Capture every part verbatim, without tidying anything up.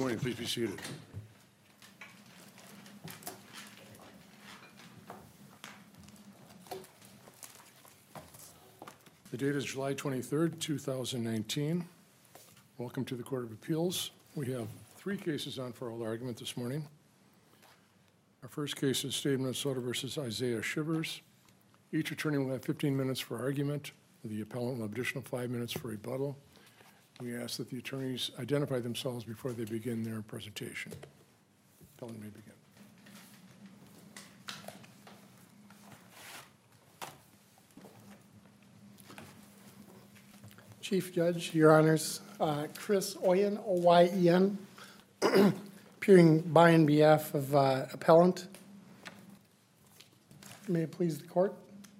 morning. Please be seated. The date is July twenty-third, two thousand nineteen. Welcome to the Court of Appeals. We have three cases on for oral argument this morning. Our first case is State of Minnesota versus Isaiah Shivers. Each attorney will have fifteen minutes for argument. The appellant will have additional five minutes for rebuttal. We ask that the attorneys identify themselves before they begin their presentation. Appellant may begin. Chief Judge, Your Honors, uh, Chris Oyen, O Y E N, appearing by on behalf of uh, appellant. May it please the court.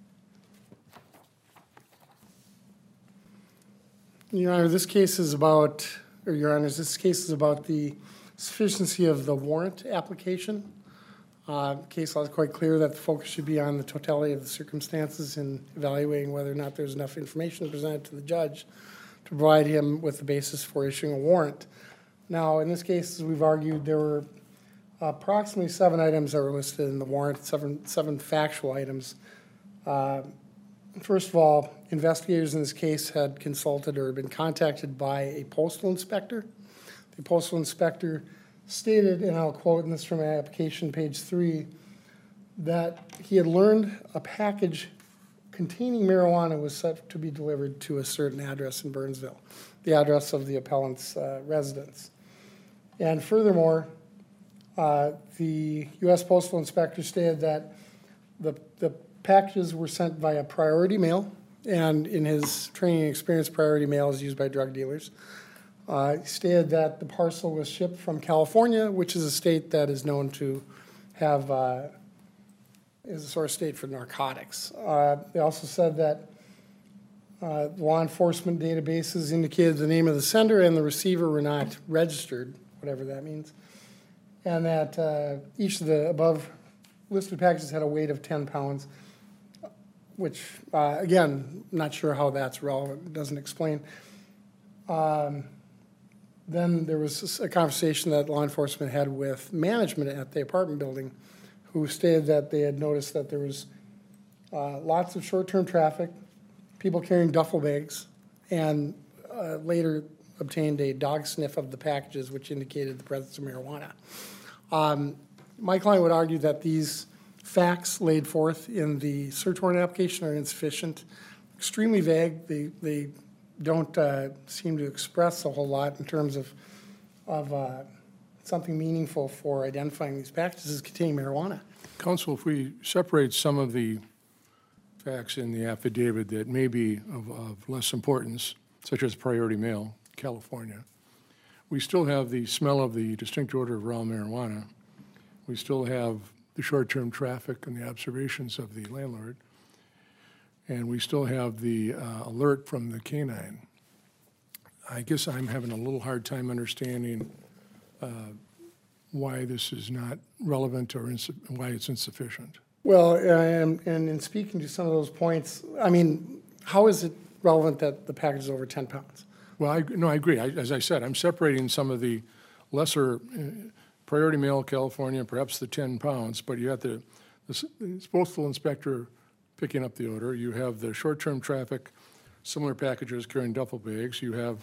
Your Honor, this case is about, or Your Honors, this case is about the sufficiency of the warrant application. Uh, case law is quite clear that the focus should be on the totality of the circumstances in evaluating whether or not there's enough information presented to the judge to provide him with the basis for issuing a warrant. Now, in this case, as we've argued, there were approximately seven items that were listed in the warrant, seven, seven factual items. Uh, first of all, investigators in this case had consulted or been contacted by a postal inspector. The postal inspector stated, and I'll quote this from my application, page three, that he had learned a package containing marijuana was set to be delivered to a certain address in Burnsville, the address of the appellant's uh, residence. And furthermore, uh, the U S Postal Inspector stated that the, the packages were sent via priority mail, and in his training and experience, priority mail is used by drug dealers. Uh, he stated that the parcel was shipped from California, which is a state that is known to have, uh, is a source state for narcotics. Uh, they also said that uh, law enforcement databases indicated the name of the sender and the receiver were not registered, whatever that means, and that uh, each of the above listed packages had a weight of ten pounds, which, uh, again, not sure how that's relevant, it doesn't explain. Um, Then there was a conversation that law enforcement had with management at the apartment building, who stated that they had noticed that there was uh, lots of short-term traffic, people carrying duffel bags, and uh, later obtained a dog sniff of the packages, which indicated the presence of marijuana. Um, my client would argue that these facts laid forth in the search warrant application are insufficient, extremely vague. They, they don't uh, seem to express a whole lot in terms of, of uh, something meaningful for identifying these packages as containing marijuana. Counsel, if we separate some of the facts in the affidavit that may be of, of less importance, such as priority mail, California, we still have the smell of the distinct odor of raw marijuana. We still have the short-term traffic and the observations of the landlord. And we still have the uh, alert from the canine. I guess I'm having a little hard time understanding uh, why this is not relevant or why it's insufficient. Well, and, and in speaking to some of those points, I mean, how is it relevant that the package is over ten pounds? Well, I, no, I agree. I, as I said, I'm separating some of the lesser uh, priority mail, California, perhaps the ten pounds, but you have the, the, the postal inspector picking up the odor. You have the short-term traffic, similar packages carrying duffel bags. You have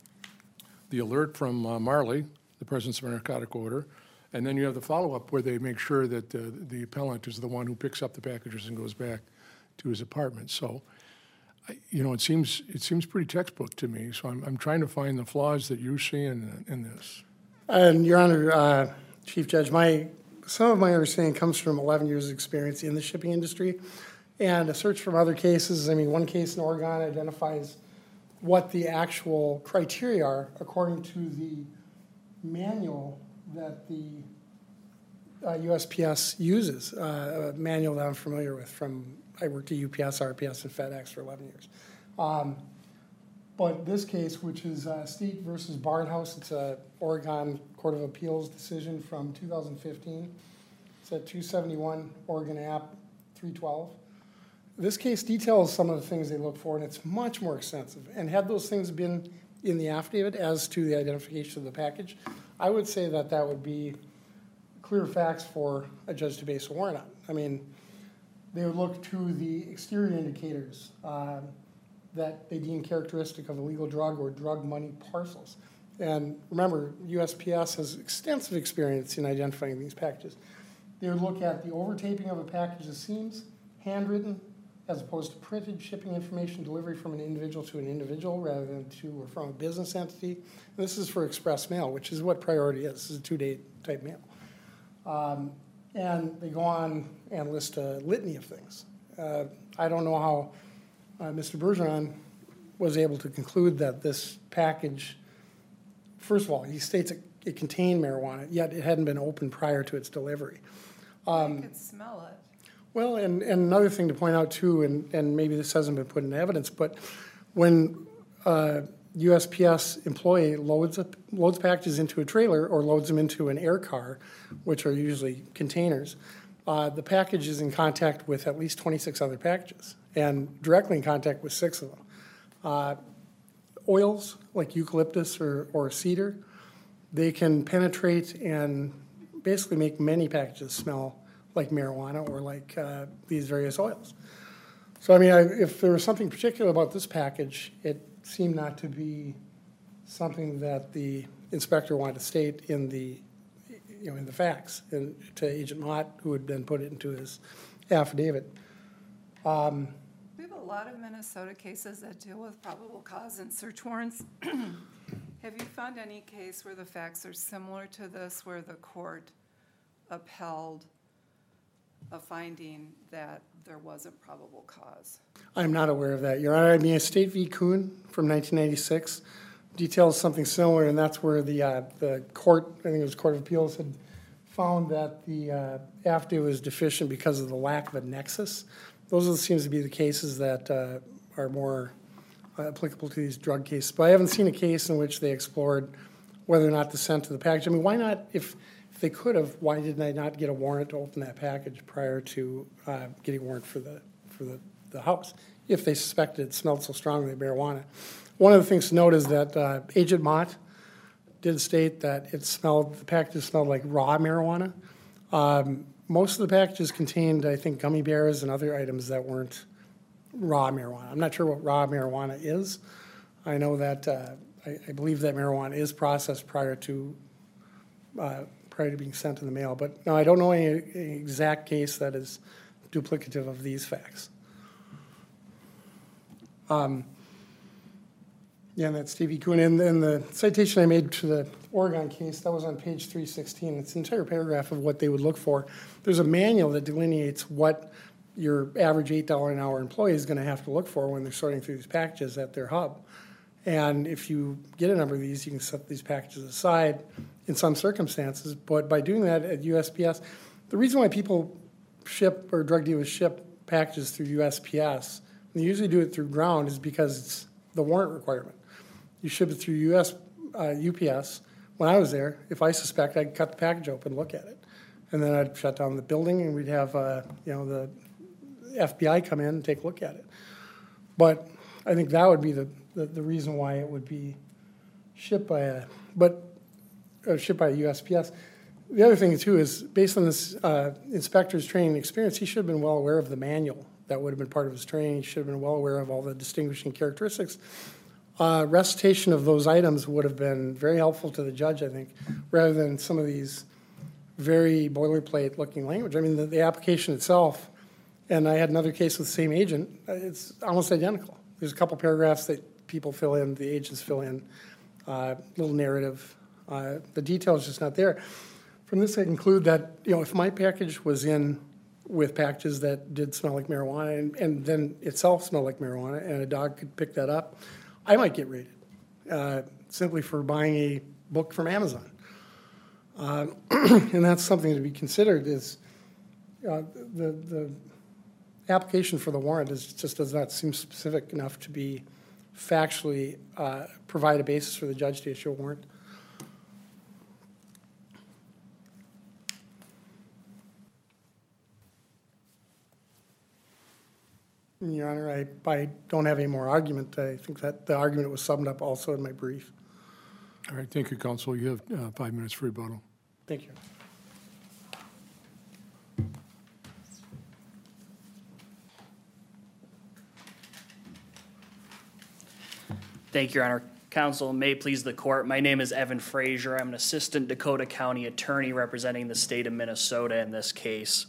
the alert from uh, Marley, the presence of a narcotic odor. And then you have the follow-up where they make sure that uh, the appellant is the one who picks up the packages and goes back to his apartment. So, I, you know, it seems it seems pretty textbook to me. So I'm, I'm trying to find the flaws that you see in, in this. And Your Honor, uh, Chief Judge, my some of my understanding comes from eleven years of experience in the shipping industry. And a search from other cases, I mean, one case in Oregon identifies what the actual criteria are according to the manual that the uh, U S P S uses, uh, a manual that I'm familiar with from, I worked at U P S, R P S, and FedEx for eleven years. Um, but this case, which is uh, State versus Barnhouse, it's a Oregon Court of Appeals decision from two thousand fifteen. It's at two seventy-one Oregon App three twelve. This case details some of the things they look for, and it's much more extensive. And had those things been in the affidavit as to the identification of the package, I would say that that would be clear facts for a judge to base a warrant on. I mean, they would look to the exterior indicators um, that they deem characteristic of illegal drug or drug money parcels. And remember, U S P S has extensive experience in identifying these packages. They would look at the overtaping of a package that seems handwritten, as opposed to printed shipping information delivery from an individual to an individual rather than to or from a business entity. And this is for express mail, which is what priority is. This is a two-day type mail. Um, and they go on and list a litany of things. Uh, I don't know how uh, Mister Bergeron was able to conclude that this package, first of all, he states it, it contained marijuana, yet it hadn't been opened prior to its delivery. Um, you could smell it. Well, and, and another thing to point out too, and, and maybe this hasn't been put into evidence, but when uh, U S P S employee loads up, loads packages into a trailer or loads them into an air car, which are usually containers, uh, the package is in contact with at least twenty-six other packages and directly in contact with six of them. Uh, oils like eucalyptus or, or cedar, they can penetrate and basically make many packages smell like marijuana or like uh, these various oils. So, I mean, I, if there was something particular about this package, it seemed not to be something that the inspector wanted to state in the, you know, in the facts and to Agent Mott, who would then put it into his affidavit. Um, we have a lot of Minnesota cases that deal with probable cause and search warrants. Have you found any case where the facts are similar to this, where the court upheld a finding that there wasn't probable cause? I'm not aware of that, Your Honor. I mean, State v. Kuhn from nineteen ninety-six details something similar, and that's where the uh, the court, I think it was Court of Appeals, had found that the uh, affidavit was deficient because of the lack of a nexus. Those are, seems to be the cases that uh, are more uh, applicable to these drug cases. But I haven't seen a case in which they explored whether or not to send to the package. I mean, why not, if If they could have, why didn't they not get a warrant to open that package prior to uh, getting a warrant for the for the, the house, if they suspected it smelled so strongly of marijuana? One of the things to note is that uh, Agent Mott did state that it smelled, the packages smelled like raw marijuana. Um, most of the packages contained, I think, gummy bears and other items that weren't raw marijuana. I'm not sure what raw marijuana is. I know that, uh, I, I believe that marijuana is processed prior to uh, prior to being sent in the mail. But no, I don't know any, any exact case that is duplicative of these facts. Um, yeah, and that's Stevie Kuhn. And then the citation I made to the Oregon case, that was on page three sixteen. It's an entire paragraph of what they would look for. There's a manual that delineates what your average eight dollars an hour employee is going to have to look for when they're sorting through these packages at their hub. And if you get a number of these, you can set these packages aside in some circumstances. But by doing that at U S P S, the reason why people ship or drug dealers ship packages through U S P S, and they usually do it through ground, is because it's the warrant requirement. You ship it through U S, uh, U P S. When I was there, if I suspect, I'd cut the package open, look at it. And then I'd shut down the building and we'd have uh, you know, the F B I come in and take a look at it. But I think that would be the, the, the reason why it would be shipped by a, but uh, shipped by a U S P S. The other thing too is, based on this uh, inspector's training and experience, he should have been well aware of the manual. That would have been part of his training. He should have been well aware of all the distinguishing characteristics. Uh, recitation of those items would have been very helpful to the judge, I think, rather than some of these very boilerplate looking language. I mean, the, the application itself, and I had another case with the same agent, it's almost identical. There's a couple paragraphs that people fill in, the agents fill in, uh, little narrative. Uh, the detail is just not there. From this, I conclude that, you know, if my package was in with packages that did smell like marijuana and, and then itself smelled like marijuana and a dog could pick that up, I might get raided uh, simply for buying a book from Amazon. Uh, and that's something to be considered is uh, the, the application for the warrant is, just does not seem specific enough to be factually uh, provide a basis for the judge to issue a warrant. Your Honor, I, I don't have any more argument. I think that the argument was summed up also in my brief. All right, thank you, counsel. You have uh, five minutes for rebuttal. Thank you. Thank you, Your Honor. Counsel, may it please the court. My name is Evan Frazier. I'm an assistant Dakota County attorney representing the state of Minnesota in this case.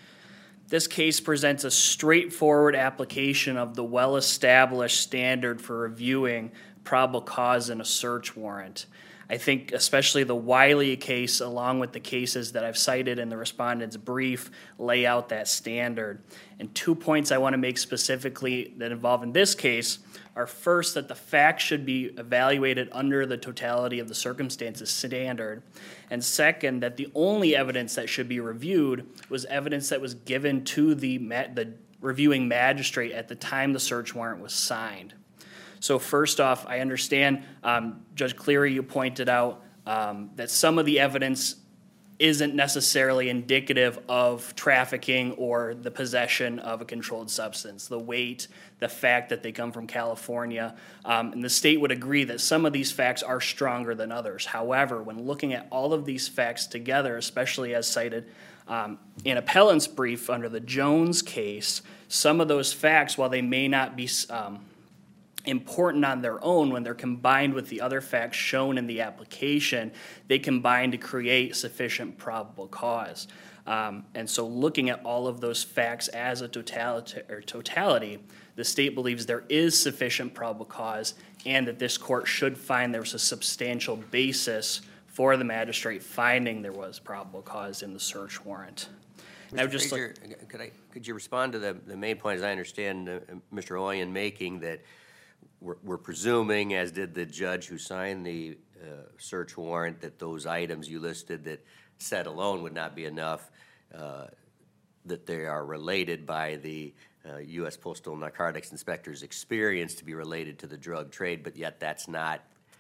This case presents a straightforward application of the well-established standard for reviewing probable cause in a search warrant. I think especially the Wiley case, along with the cases that I've cited in the respondent's brief, lay out that standard. And two points I want to make specifically that involve in this case are first, that the facts should be evaluated under the totality of the circumstances standard. And second, that the only evidence that should be reviewed was evidence that was given to the, ma- the reviewing magistrate at the time the search warrant was signed. So first off, I understand, um, Judge Cleary, you pointed out um, that some of the evidence isn't necessarily indicative of trafficking or the possession of a controlled substance. The weight, the fact that they come from California, um, and the state would agree that some of these facts are stronger than others. However, when looking at all of these facts together, especially as cited um, in appellant's brief under the Jones case, some of those facts, while they may not be um, important on their own, when they're combined with the other facts shown in the application, they combine to create sufficient probable cause. Um, and so looking at all of those facts as a totality, or totality, the state believes there is sufficient probable cause and that this court should find there was a substantial basis for the magistrate finding there was probable cause in the search warrant. Mister I would just Frazier, like, could I, could you respond to the, the main point, as I understand uh, Mister Oyen making, that We're, we're presuming, as did the judge who signed the uh, search warrant, that those items you listed that said alone would not be enough, uh, that they are related by the uh, U S Postal Narcotics Inspector's experience to be related to the drug trade, but yet that's not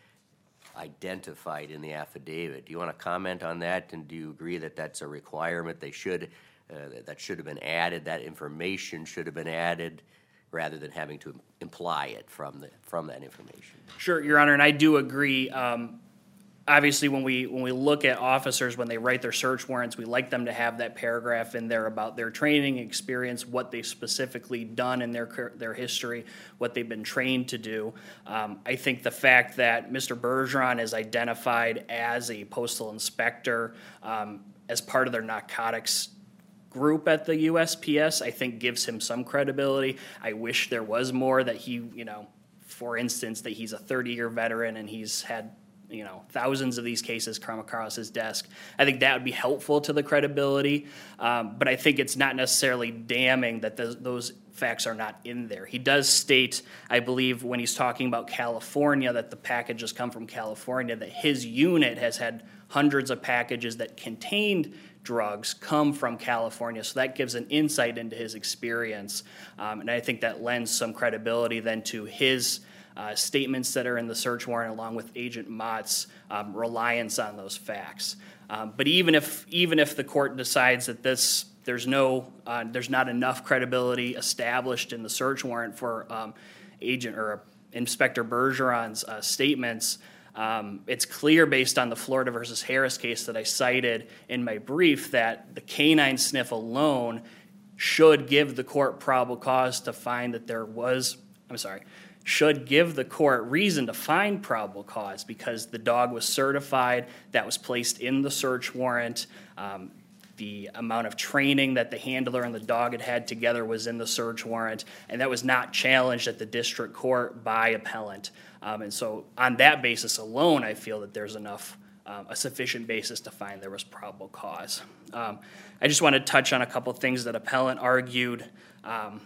identified in the affidavit. Do you want to comment on that, and do you agree that that's a requirement? They should, uh, that should have been added, that information should have been added, rather than having to imply it from the from that information. Sure, Your Honor, and I do agree. Um, obviously, when we when we look at officers when they write their search warrants, we like them to have that paragraph in there about their training experience, what they've specifically done in their their history, what they've been trained to do. Um, I think the fact that Mister Bergeron is identified as a postal inspector um, as part of their narcotics group at the U S P S, I think gives him some credibility. I wish there was more, that he, you know, for instance, that he's a thirty-year veteran and he's had, you know, thousands of these cases come across his desk. I think that would be helpful to the credibility, um, but I think it's not necessarily damning that those, those facts are not in there. He does state, I believe, when he's talking about California, that the packages come from California, that his unit has had hundreds of packages that contained drugs come from California. So that gives an insight into his experience. Um, and I think that lends some credibility then to his uh, statements that are in the search warrant, along with Agent Mott's um, reliance on those facts. Um, but even if even if the court decides that this there's no uh, there's not enough credibility established in the search warrant for um, Agent or Inspector Bergeron's uh, statements, Um, it's clear based on the Florida versus Harris case that I cited in my brief that the canine sniff alone should give the court probable cause to find that there was, I'm sorry, should give the court reason to find probable cause, because the dog was certified, that was placed in the search warrant. Um, The amount of training that the handler and the dog had had together was in the search warrant, and that was not challenged at the district court by appellant. Um, and so on that basis alone, I feel that there's enough, um, a sufficient basis to find there was probable cause. Um, I just want to touch on a couple things that appellant argued. Um,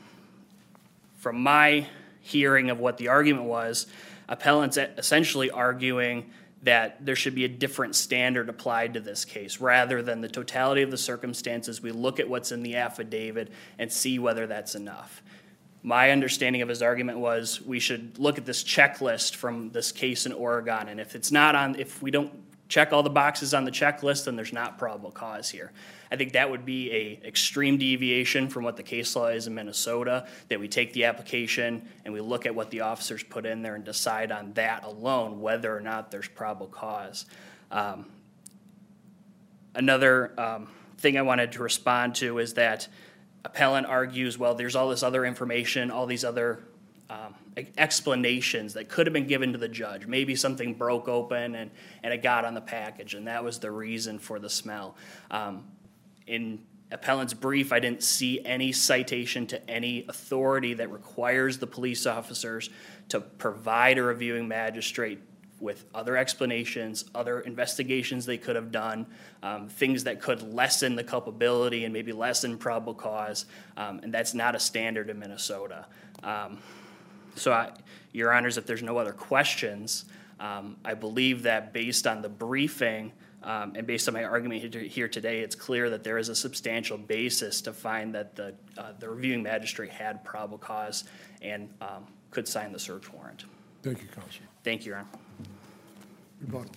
from my hearing of what the argument was, appellant's essentially arguing that there should be a different standard applied to this case. Rather than the totality of the circumstances, we look at what's in the affidavit and see whether that's enough. My understanding of his argument was we should look at this checklist from this case in Oregon, and if it's not on, if we don't check all the boxes on the checklist and there's not probable cause here. I think that would be a extreme deviation from what the case law is in Minnesota, that we take the application and we look at what the officers put in there and decide on that alone whether or not there's probable cause. Um, another um, thing I wanted to respond to is that appellant argues, well, there's all this other information, all these other um, explanations that could have been given to the judge. Maybe something broke open and, and it got on the package, and that was the reason for the smell. Um, in appellant's brief, I didn't see any citation to any authority that requires the police officers to provide a reviewing magistrate with other explanations, other investigations they could have done, um, things that could lessen the culpability and maybe lessen probable cause, um, and that's not a standard in Minnesota. Um, so, I, Your Honors, if there's no other questions, um, I believe that based on the briefing um, and based on my argument here today, it's clear that there is a substantial basis to find that the, uh, the reviewing magistrate had probable cause and um, could sign the search warrant. Thank you, Counselor. Thank you, Your Honor. Rebuttal.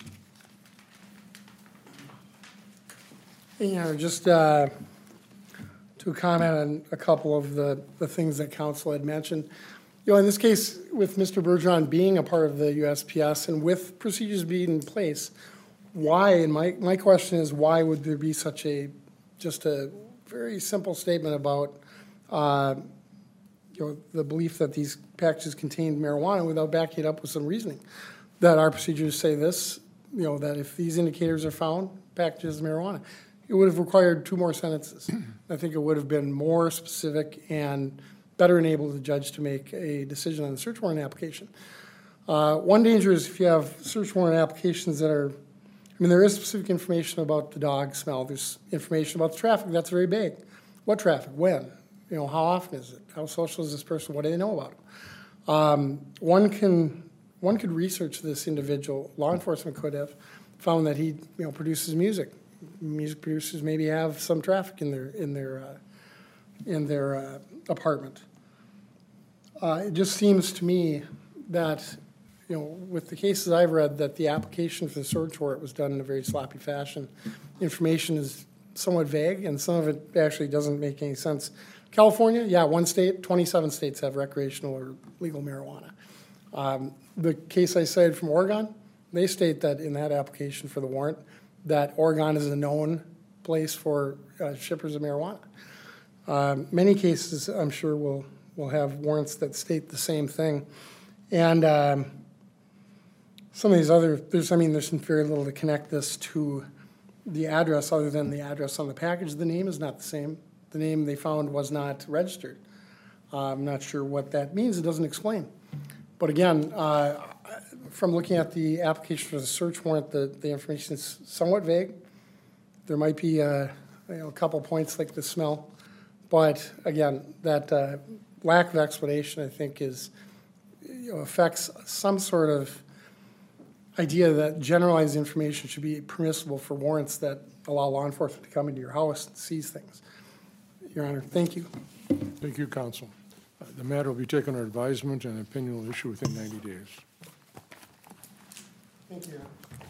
You know, just uh, to comment on a couple of the, the things that counsel had mentioned. You know, in this case, with Mister Bergeron being a part of the U S P S and with procedures being in place, why, and my, my question is, why would there be such a, just a very simple statement about, uh, you know, the belief that these packages contained marijuana without backing it up with some reasoning? That our procedures say this, you know, that if these indicators are found, packages of marijuana. It would have required two more sentences. I think it would have been more specific and better enabled the judge to make a decision on the search warrant application. Uh, one danger is if you have search warrant applications that are, I mean, there is specific information about the dog smell. There's information about the traffic. That's very big. What traffic? When? You know, how often is it? How social is this person? What do they know about him? Um, one can, one could research this individual. Law enforcement could have found that he, you know, produces music. Music producers maybe have some traffic in their in their uh, in their uh, apartment. Uh, it just seems to me that, you know, with the cases I've read, that the application for the search warrant was done in a very sloppy fashion. Information is somewhat vague, and some of it actually doesn't make any sense. California, yeah, one state, twenty-seven states have recreational or legal marijuana. Um, the case I cited from Oregon, they state that in that application for the warrant, that Oregon is a known place for uh, shippers of marijuana. Um, many cases, I'm sure, will will have warrants that state the same thing. And um, some of these other, there's, I mean, there's very little to connect this to the address other than the address on the package. The name is not the same. The name they found was not registered. Uh, I'm not sure what that means. It doesn't explain. But again, uh, from looking at the application for the search warrant, the, the information is somewhat vague. There might be uh, you know, a couple points like the smell. But again, that uh, lack of explanation, I think, is, you know, affects some sort of idea that generalized information should be permissible for warrants that allow law enforcement to come into your house and seize things. Your Honor, thank you. Thank you, Counsel. Uh, The matter will be taken under advisement and an opinion will issue within ninety days. Thank you, Your Honor.